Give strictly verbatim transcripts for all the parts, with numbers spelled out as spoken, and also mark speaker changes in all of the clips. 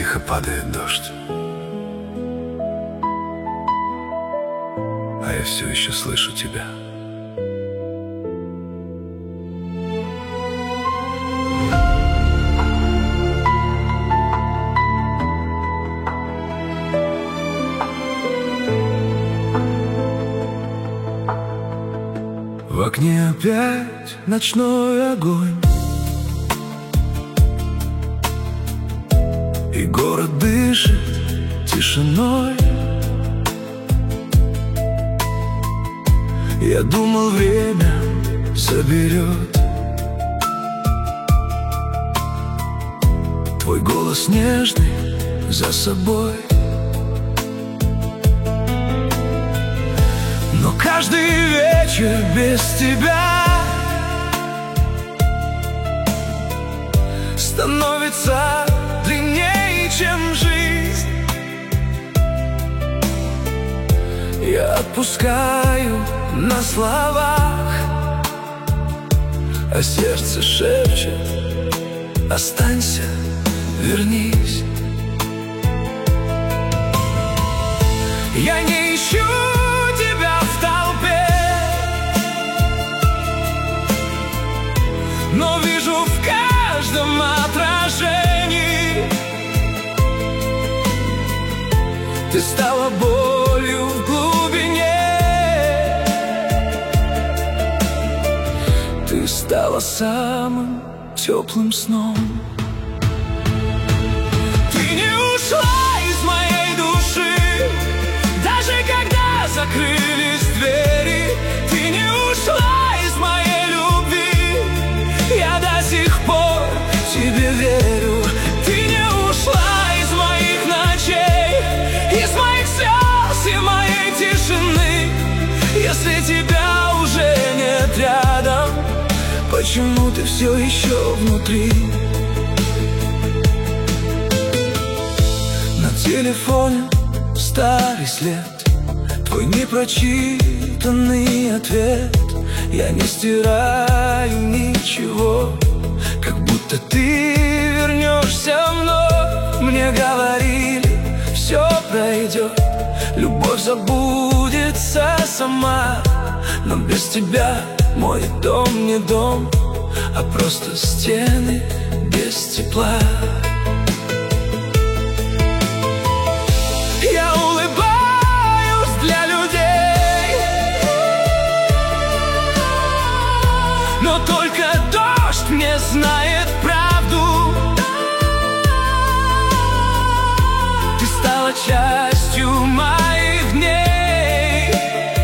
Speaker 1: Тихо падает дождь, а я все еще слышу тебя. В окне опять ночной огонь, и город дышит тишиной. Я думал, время заберет твой голос нежный за собой. Но каждый вечер без тебя становится длиннее, чем жизнь. Я отпускаю на словах, а сердце шепчет: останься, вернись. Я не ищу тебя в толпе, но вижу в каждом отражении. Ты стала болью в глубине, ты стала самым теплым сном. Ты не ушла из моей души, даже когда закрылись двери. Ты не ушла из моей любви, я до сих пор тебе верю. Ты не ушла из моих ночей, из моих слез и моей тишины. Если тебя уже нет рядом, почему ты все еще внутри? На телефоне старый след, твой непрочитанный ответ. Я не стираю ничего, как будто ты вернешься вновь. Мне говорили, все пройдет, любовь забудется сама. Но без тебя мой дом не дом, а просто стены без тепла. Я улыбаюсь для людей, но только дождь мне знает правду. Ты стала частью моих дней,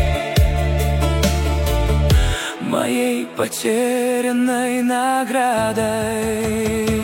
Speaker 1: моей потерянной наградой.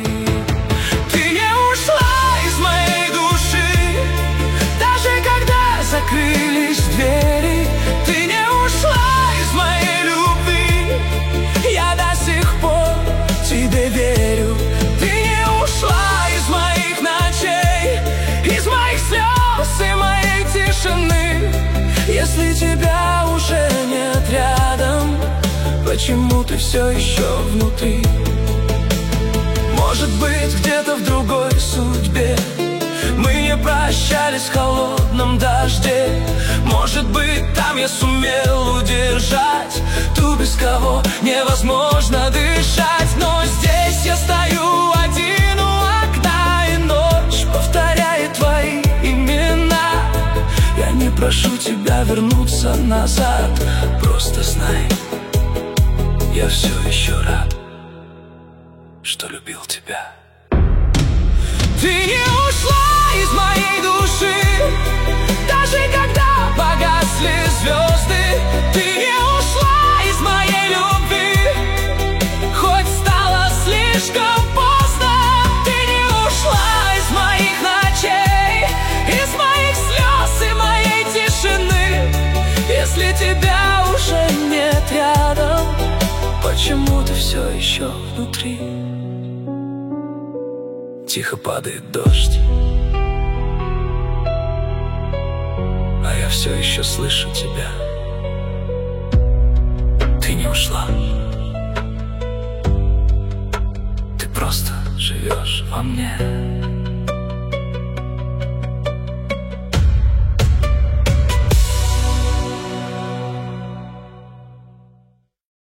Speaker 1: Закрылись двери, ты не ушла из моей любви, я до сих пор тебе верю. Ты не ушла из моих ночей, из моих слез и моей тишины. Если тебя уже нет рядом, почему ты все еще внутри? Может быть, где-то в другой судьбе мы не прощались в холодном дожде. Может быть, там я сумел удержать ту, без кого невозможно дышать. Но здесь я стою один у окна, и ночь повторяет твои имена. Я не прошу тебя вернуться назад, просто знай, я все еще рад, что любил тебя. Ты не ушла из моей души, даже когда погасли звезды. Ты не ушла из моей любви, хоть стало слишком поздно. Ты не ушла из моих ночей, из моих слез и моей тишины. Если тебя уже нет рядом, почему ты все еще внутри? Тихо падает дождь, а я все еще слышу тебя. Ты не ушла, ты просто живешь во мне.